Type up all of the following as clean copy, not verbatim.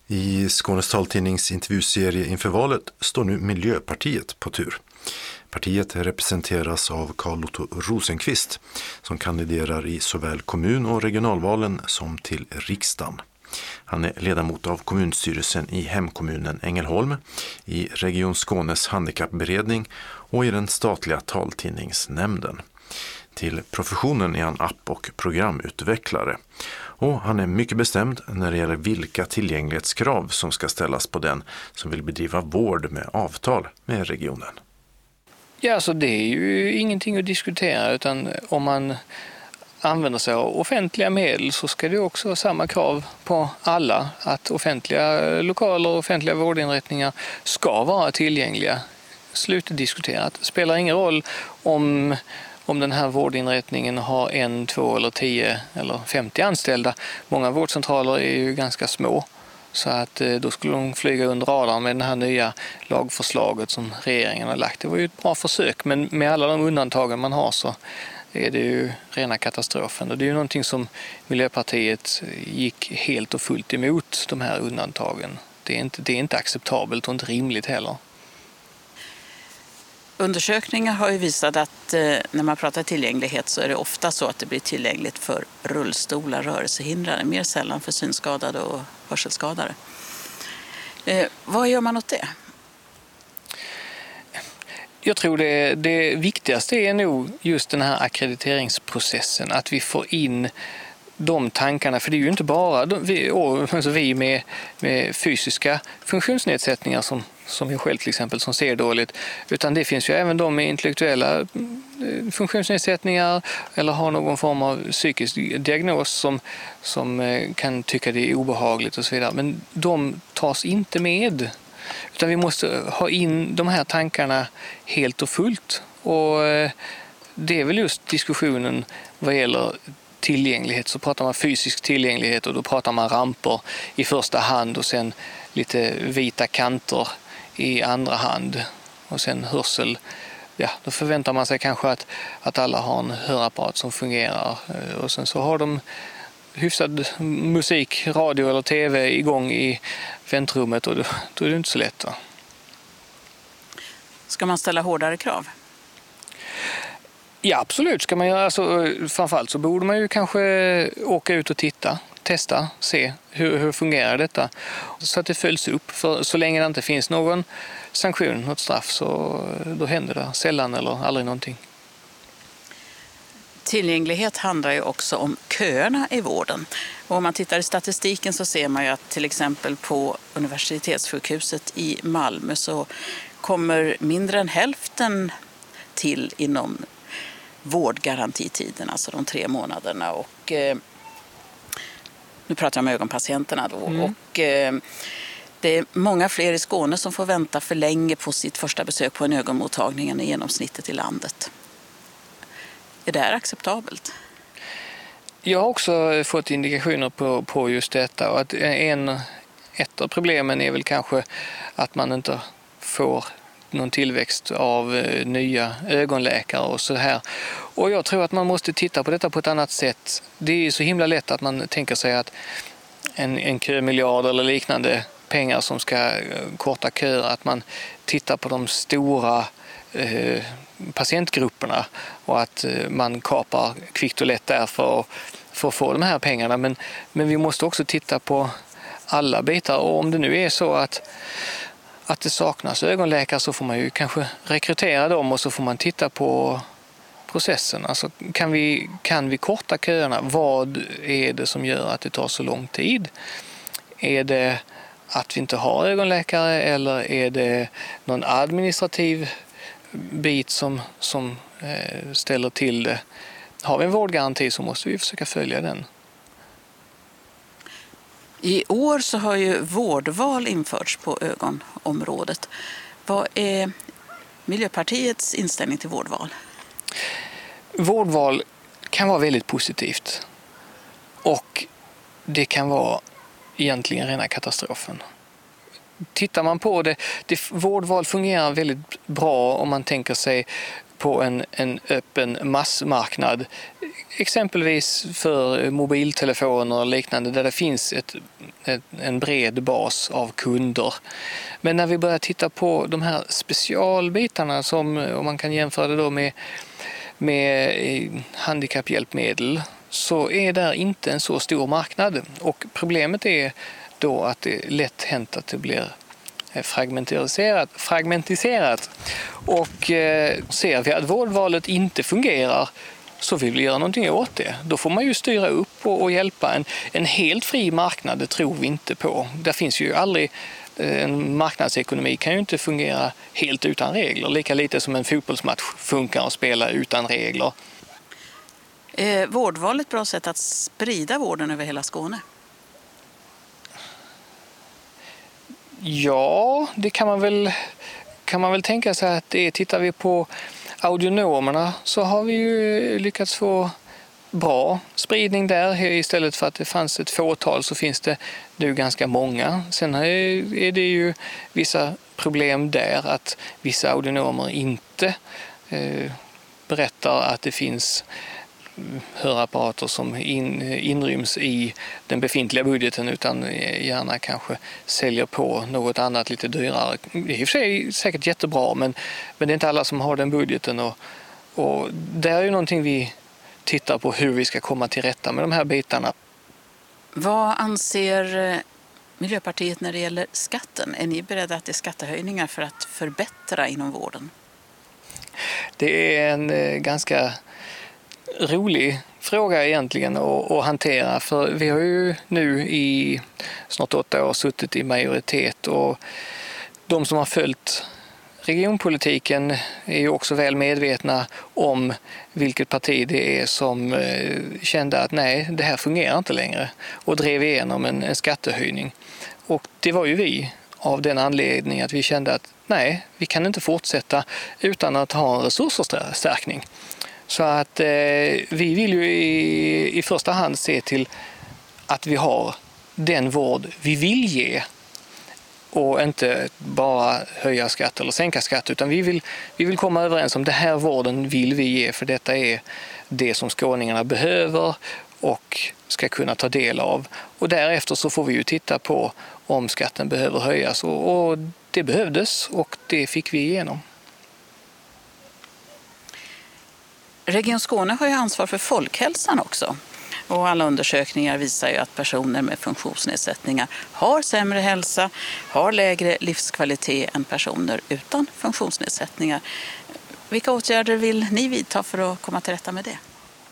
I Skånes taltidnings intervjuserie inför valet står nu Miljöpartiet på tur. Partiet representeras av Carl Otto Rosenqvist som kandiderar i såväl kommun- och regionalvalen som till riksdagen. Han är ledamot av kommunstyrelsen i hemkommunen Ängelholm, i Region Skånes handikappberedning och i den statliga taltidningsnämnden. Till professionen är han app- och programutvecklare. Och han är mycket bestämd när det gäller vilka tillgänglighetskrav som ska ställas på den som vill bedriva vård med avtal med regionen. Ja, så det är ju ingenting att diskutera, utan om man använder sig av offentliga medel så ska det också ha samma krav på alla, att offentliga lokaler och offentliga vårdinrättningar ska vara tillgängliga. Slutdiskuterat. Det spelar ingen roll om den här vårdinrättningen har 1, 2 eller 10 eller 50 anställda. Många vårdcentraler är ju ganska små, så att då skulle de flyga under radarn med det här nya lagförslaget som regeringen har lagt. Det var ju ett bra försök, men med alla de undantagen man har så är det ju rena katastrofen. Och det är ju någonting som Miljöpartiet gick helt och fullt emot, de här undantagen. Det är inte acceptabelt och inte rimligt heller. Undersökningar har ju visat att när man pratar tillgänglighet så är det ofta så att det blir tillgängligt för rullstolar, rörelsehindrade, mer sällan för synskadade och hörselskadade. Vad gör man åt det? Jag tror det viktigaste är nog just den här akkrediteringsprocessen, att vi får in de tankarna, för det är ju inte bara vi med fysiska funktionsnedsättningar som jag själv till exempel som ser dåligt, utan det finns ju även de med intellektuella funktionsnedsättningar eller har någon form av psykisk diagnos som kan tycka det är obehagligt och så vidare, men de tas inte med, utan vi måste ha in de här tankarna helt och fullt, och det är väl just diskussionen vad gäller tillgänglighet, så pratar man fysisk tillgänglighet och då pratar man ramper i första hand och sen lite vita kanter i andra hand och sen hörsel. Ja, då förväntar man sig kanske att alla har en hörapparat som fungerar, och sen så har de hyfsad musik, radio eller tv igång i väntrummet, och då är det inte så lätt. Va? Ska man ställa hårdare krav? Ja, absolut ska man göra. Alltså, framförallt så borde man ju kanske åka ut och testa, se hur fungerar detta, så att det följs upp. För så länge det inte finns någon sanktion, något straff, så då händer det sällan eller aldrig någonting. Tillgänglighet handlar ju också om köerna i vården. Och om man tittar i statistiken så ser man ju att till exempel på universitetssjukhuset i Malmö så kommer mindre än hälften till inom vårdgarantitiden, alltså de 3 månaderna. Och nu pratar jag om ögonpatienterna då. Och det är många fler i Skåne som får vänta för länge på sitt första besök på en ögonmottagning än i genomsnittet i landet. Är det här acceptabelt? Jag har också fått indikationer på just detta, och att ett av problemen är väl kanske att man inte får någon tillväxt av nya ögonläkare och så här. Och jag tror att man måste titta på detta på ett annat sätt. Det är så himla lätt att man tänker sig att en kömiljard eller liknande pengar som ska korta köer, att man tittar på de stora patientgrupperna och att man kapar kvickt och lätt där för att få de här pengarna. Men vi måste också titta på alla bitar, och om det nu är så att det saknas ögonläkare så får man ju kanske rekrytera dem, och så får man titta på processen. Alltså, kan vi korta köerna? Vad är det som gör att det tar så lång tid? Är det att vi inte har ögonläkare, eller är det någon administrativ bit som ställer till det? Har vi en vårdgaranti så måste vi försöka följa den. I år så har ju vårdval införts på ögonområdet. Vad är Miljöpartiets inställning till vårdval? Vårdval kan vara väldigt positivt, och det kan vara egentligen rena katastrofen. Tittar man på det vårdval fungerar väldigt bra om man tänker sig på en öppen massmarknad. exempelvis för mobiltelefoner och liknande där det finns en bred bas av kunder. Men när vi börjar titta på de här specialbitarna som, om man kan jämföra det då med handikapphjälpmedel, så är där inte en så stor marknad. Och problemet är då att det är lätt hänt att det blir fragmentiserat. Och ser vi att vårdvalet inte fungerar så vill vi göra någonting åt det. Då får man ju styra upp och hjälpa. En helt fri marknad, det tror vi inte på. Där finns ju aldrig, en marknadsekonomi kan ju inte fungera helt utan regler. Lika lite som en fotbollsmatch funkar att spela utan regler. Är vårdval ett bra sätt att sprida vården över hela Skåne? Ja, det kan man väl tänka sig att det är. Tittar vi på audionomerna så har vi ju lyckats få bra spridning där. Istället för att det fanns ett fåtal så finns det nu ganska många. Sen är det ju vissa problem där att vissa audionomer inte berättar att det finns hörapparater som inryms i den befintliga budgeten utan gärna kanske säljer på något annat lite dyrare. Det är i och för sig säkert jättebra men det är inte alla som har den budgeten och det är ju någonting vi tittar på hur vi ska komma till rätta med de här bitarna. Vad anser Miljöpartiet när det gäller skatten? Är ni beredda att det är skattehöjningar för att förbättra inom vården? Det är en ganska rolig fråga egentligen att hantera, för vi har ju nu i snart 8 år suttit i majoritet och de som har följt regionpolitiken är ju också väl medvetna om vilket parti det är som kände att nej, det här fungerar inte längre och drev igenom en skattehöjning. Och det var ju vi av den anledningen att vi kände att nej, vi kan inte fortsätta utan att ha en resursförstärkning. Så att vi vill ju i första hand se till att vi har den vård vi vill ge och inte bara höja skatt eller sänka skatt, utan vi vill komma överens om det här vården vill vi ge, för detta är det som skåningarna behöver och ska kunna ta del av. Och därefter så får vi ju titta på om skatten behöver höjas och det behövdes och det fick vi igenom. Region Skåne har ju ansvar för folkhälsan också. Och alla undersökningar visar ju att personer med funktionsnedsättningar har sämre hälsa, har lägre livskvalitet än personer utan funktionsnedsättningar. Vilka åtgärder vill ni vidta för att komma till rätta med det?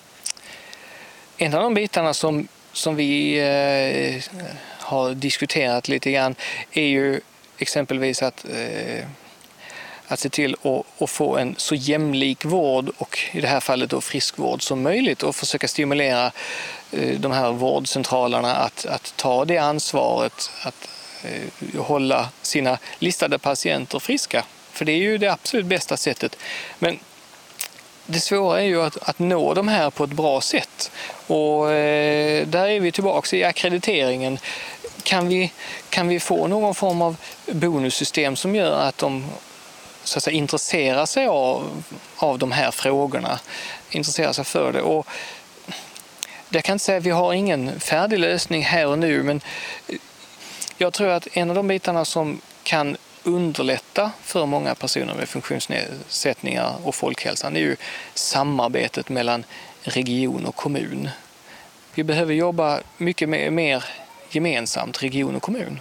En av de bitarna som vi har diskuterat lite grann är ju exempelvis att se till att få en så jämlik vård och i det här fallet då friskvård som möjligt och försöka stimulera de här vårdcentralerna att ta det ansvaret att hålla sina listade patienter friska. För det är ju det absolut bästa sättet. Men det svåra är ju att nå de här på ett bra sätt. Och där är vi tillbaka i akkrediteringen. Kan vi få någon form av bonussystem som gör att de så att säga intresserar sig av de här frågorna, intresserar sig för det. Och jag kan inte säga att vi har ingen färdig lösning här och nu, men jag tror att en av de bitarna som kan underlätta för många personer med funktionsnedsättningar och folkhälsan är ju samarbetet mellan region och kommun. Vi behöver jobba mycket mer gemensamt, region och kommun.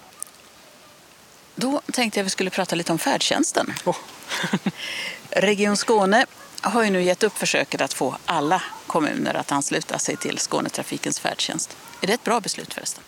Då tänkte jag att vi skulle prata lite om färdtjänsten. Region Skåne har ju nu gett upp försöket att få alla kommuner att ansluta sig till Skånetrafikens färdtjänst. Är det ett bra beslut förresten?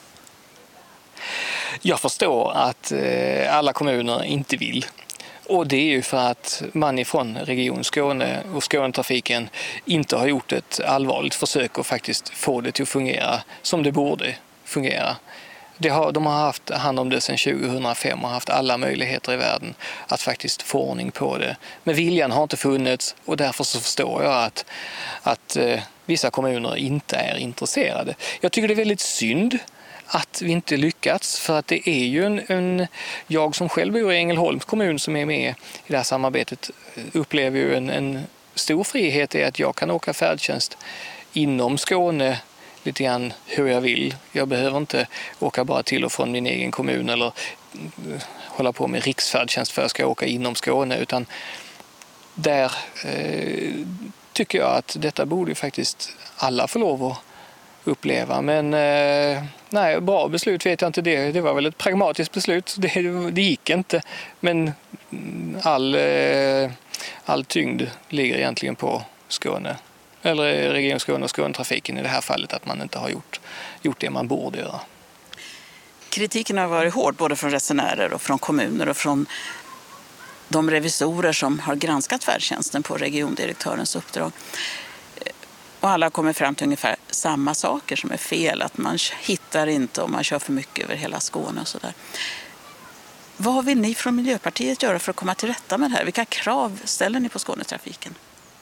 Jag förstår att alla kommuner inte vill. Och det är ju för att man ifrån Region Skåne och Skånetrafiken inte har gjort ett allvarligt försök att faktiskt få det till att fungera som det borde fungera. De har haft hand om det sedan 2005 och haft alla möjligheter i världen att faktiskt få ordning på det. Men viljan har inte funnits och därför så förstår jag att vissa kommuner inte är intresserade. Jag tycker det är väldigt synd att vi inte lyckats, för att det är ju jag som själv bor i Ängelholms kommun som är med i det här samarbetet upplever ju en stor frihet i att jag kan åka färdtjänst inom Skåne lite grann hur jag vill. Jag behöver inte åka bara till och från min egen kommun eller hålla på med riksfärdtjänst för att jag ska åka inom Skåne, utan där tycker jag att detta borde faktiskt alla få lov att uppleva. Men nej, bra beslut vet jag inte. Det var väl ett pragmatiskt beslut. Det gick inte. Men all tyngd ligger egentligen på Skåne. Eller Region Skåne och Skånetrafiken i det här fallet, att man inte har gjort det man borde göra. Kritiken har varit hård både från resenärer och från kommuner och från de revisorer som har granskat färdtjänsten på regiondirektörens uppdrag. Och alla kommer fram till ungefär samma saker som är fel. Att man hittar inte och man kör för mycket över hela Skåne och sådär. Vad vill ni från Miljöpartiet göra för att komma till rätta med det här? Vilka krav ställer ni på Skånetrafiken?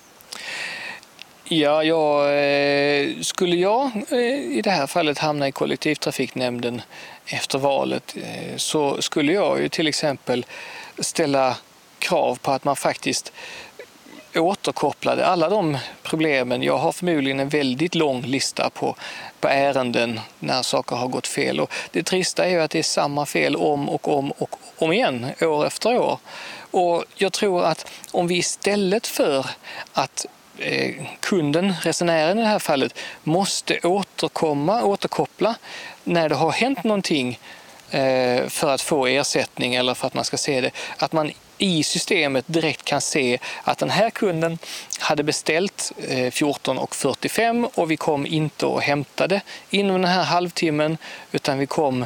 Ja, skulle jag i det här fallet hamna i kollektivtrafiknämnden efter valet, så skulle jag ju till exempel ställa krav på att man faktiskt återkopplade alla de problemen. Jag har förmodligen en väldigt lång lista på ärenden när saker har gått fel. Och det trista är ju att det är samma fel om igen, år efter år. Och jag tror att om vi istället för att kunden, resenären i det här fallet, måste återkoppla när det har hänt någonting för att få ersättning eller för att man ska se det, att man i systemet direkt kan se att den här kunden hade beställt 14:45 och vi kom inte och hämtade inom den här halvtimmen, utan vi kom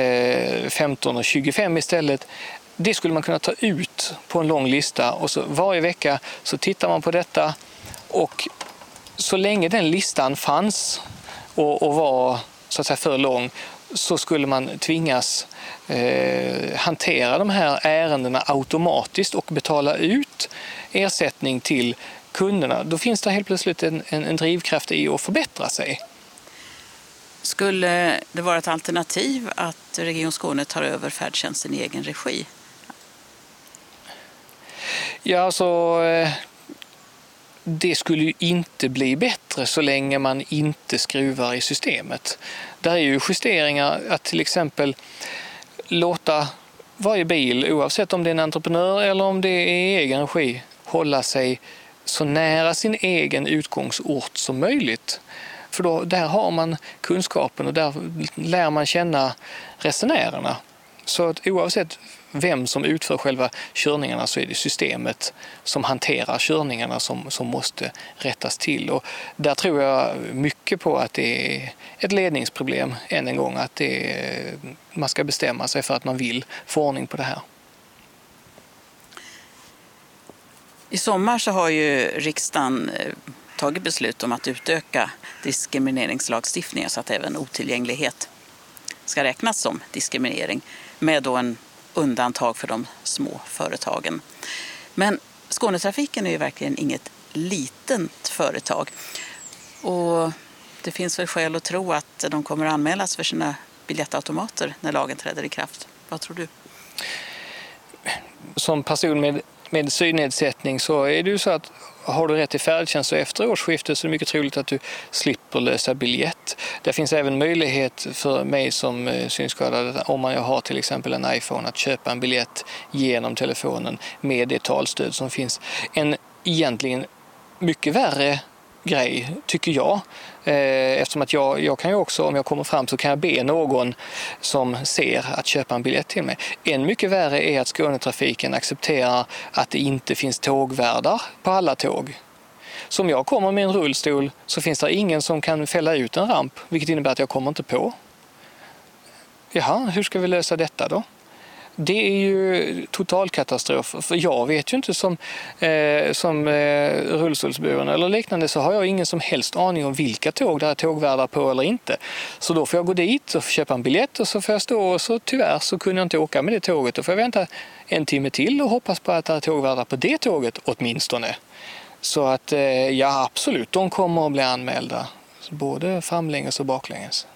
15:25 istället. Det skulle man kunna ta ut på en lång lista, och så varje vecka så tittar man på detta, och så länge den listan fanns och var så att säga för lång, så skulle man tvingas hantera de här ärendena automatiskt och betala ut ersättning till kunderna. Då finns det helt plötsligt en drivkraft i att förbättra sig. Skulle det vara ett alternativ att Region Skåne tar över färdtjänsten i egen regi? Ja, alltså det skulle ju inte bli bättre så länge man inte skruvar i systemet. Där är ju justeringar att till exempel låta varje bil, oavsett om det är en entreprenör eller om det är i egen regi, hålla sig så nära sin egen utgångsort som möjligt. För där har man kunskapen och där lär man känna resenärerna. Så att oavsett vem som utför själva körningarna så är det systemet som hanterar körningarna som måste rättas till. Och där tror jag mycket på att det är ett ledningsproblem än en gång. Att man ska bestämma sig för att man vill få ordning på det här. I sommar så har ju riksdagen tagit beslut om att utöka diskrimineringslagstiftningen så att även otillgänglighet ska räknas som diskriminering, med då en undantag för de små företagen. Men Skånetrafiken är ju verkligen inget litet företag. Och det finns väl skäl att tro att de kommer att anmälas för sina biljettautomater när lagen träder i kraft. Vad tror du? Som person med synnedsättning så är det ju så att har du rätt till färdtjänst och efter årsskiftet så är det mycket troligt att du slipper lösa biljett. Det finns även möjlighet för mig som synskadad, om jag har till exempel en iPhone, att köpa en biljett genom telefonen med det talstöd som finns. En egentligen mycket värre grej tycker jag, eftersom att jag kan ju också, om jag kommer fram så kan jag be någon som ser att köpa en biljett till mig. En mycket värre är att Skånetrafiken accepterar att det inte finns tågvärdar på alla tåg. Så om jag kommer med en rullstol så finns det ingen som kan fälla ut en ramp, vilket innebär att jag kommer inte på. Jaha, hur ska vi lösa detta då? Det är ju totalkatastrof, för jag vet ju inte som rullstolsburen eller liknande, så har jag ingen som helst aning om vilka tåg det är tågvärdar på eller inte. Så då får jag gå dit och köpa en biljett och så får jag stå, och så tyvärr så kunde jag inte åka med det tåget. Då får jag vänta en timme till och hoppas på att det är tågvärdar på det tåget åtminstone. Så att ja, absolut, de kommer att bli anmälda både framlänges och baklänges.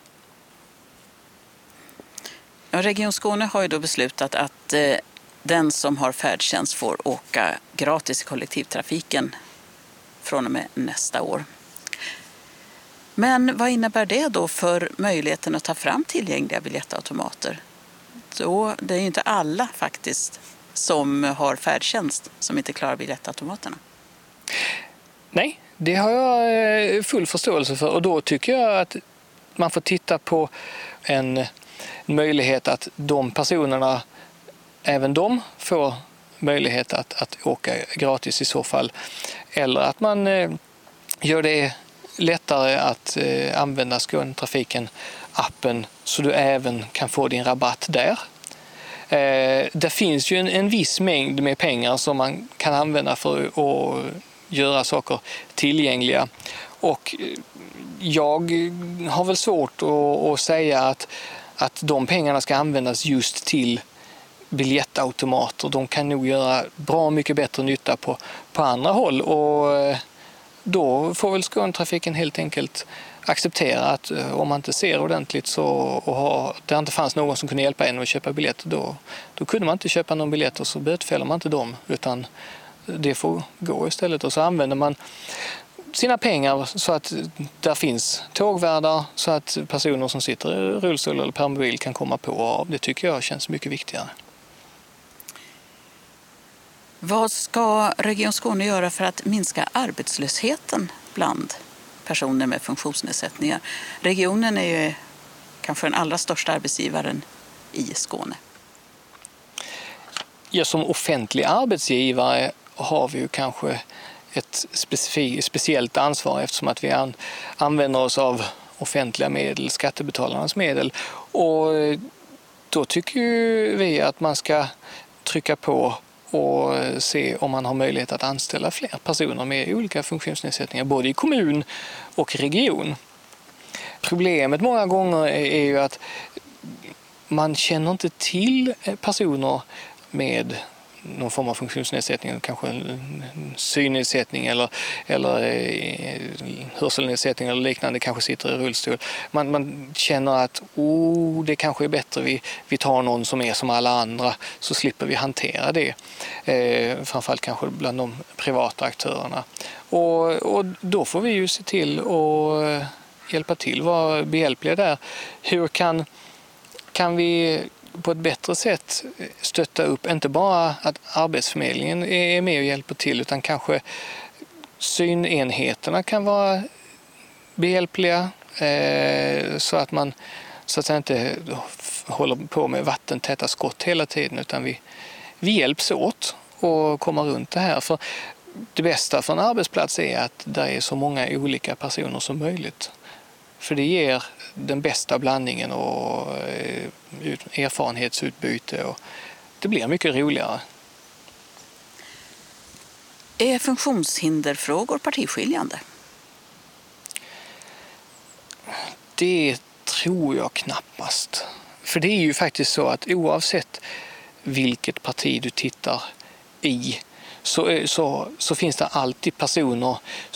Region Skåne har ju då beslutat att den som har färdtjänst får åka gratis i kollektivtrafiken från och med nästa år. Men vad innebär det då för möjligheten att ta fram tillgängliga biljettautomater? Så det är ju inte alla faktiskt som har färdtjänst som inte klarar biljettautomaterna. Nej, det har jag full förståelse för, och då tycker jag att man får titta på en möjlighet att de personerna, även de får möjlighet att åka gratis i så fall. Eller att man gör det lättare att använda Skånetrafiken-appen så du även kan få din rabatt där. Det finns ju en viss mängd med pengar som man kan använda för att göra saker tillgängliga. Och jag har väl svårt att säga att de pengarna ska användas just till biljettautomater. De kan nog göra bra mycket bättre nytta på andra håll, och då får väl Skånetrafiken helt enkelt acceptera att om man inte ser ordentligt och det inte fanns någon som kunde hjälpa en att köpa biljett, då kunde man inte köpa någon biljett, och så bötfäller man inte dem, utan det får gå istället. Och så använder man sina pengar så att där finns tågvärdar, så att personer som sitter i rullstol eller permobil kan komma på och av. Det tycker jag känns mycket viktigare. Vad ska Region Skåne göra för att minska arbetslösheten bland personer med funktionsnedsättningar? Regionen är ju kanske den allra största arbetsgivaren i Skåne. Ja, som offentlig arbetsgivare har vi ju kanske ett speciellt ansvar, eftersom att vi använder oss av offentliga medel, skattebetalarnas medel. Och då tycker vi att man ska trycka på och se om man har möjlighet att anställa fler personer med olika funktionsnedsättningar, både i kommun och region. Problemet många gånger är ju att man känner inte till personer med någon form av funktionsnedsättning, kanske en synnedsättning eller hörselnedsättning eller liknande, kanske sitter i rullstol. Man känner att det kanske är bättre vi tar någon som är som alla andra, så slipper vi hantera det. Framförallt kanske bland de privata aktörerna. Och då får vi ju se till att hjälpa till, vara behjälpliga där. Hur kan vi på ett bättre sätt stötta upp, inte bara att Arbetsförmedlingen är med och hjälper till, utan kanske synenheterna kan vara behjälpliga, så att man så att säga inte håller på med vattentäta skott hela tiden, utan vi hjälps åt och komma runt det här. För det bästa för en arbetsplats är att det är så många olika personer som möjligt. För det ger den bästa blandningen och erfarenhetsutbyte, och det blir mycket roligare. Är funktionshinderfrågor partiskiljande? Det tror jag knappast. För det är ju faktiskt så att oavsett vilket parti du tittar i så finns det alltid personer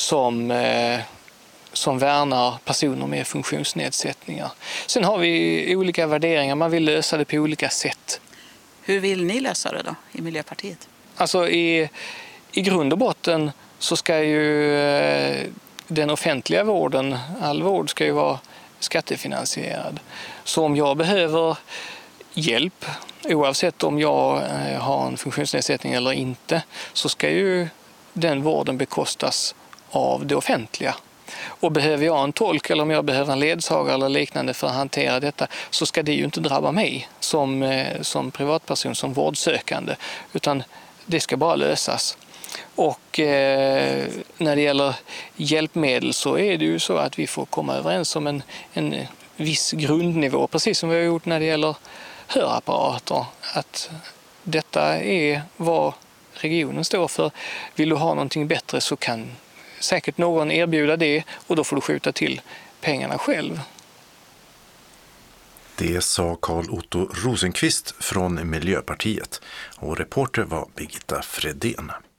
som värnar personer med funktionsnedsättningar. Sen har vi olika värderingar, man vill lösa det på olika sätt. Hur vill ni lösa det då i Miljöpartiet? Alltså i grund och botten så ska ju den offentliga vården, all vård ska ju vara skattefinansierad. Så om jag behöver hjälp, oavsett om jag har en funktionsnedsättning eller inte, så ska ju den vården bekostas av det offentliga. Och behöver jag en tolk eller om jag behöver en ledsagare eller liknande för att hantera detta, så ska det ju inte drabba mig som privatperson, som vårdsökande, utan det ska bara lösas. Och när det gäller hjälpmedel så är det ju så att vi får komma överens om en viss grundnivå, precis som vi har gjort när det gäller hörapparater, att detta är vad regionen står för. Vill du ha någonting bättre så kan säkert någon erbjuda det, och då får du skjuta till pengarna själv. Det sa Carl Otto Rosenqvist från Miljöpartiet, och reporter var Birgitta Fredén.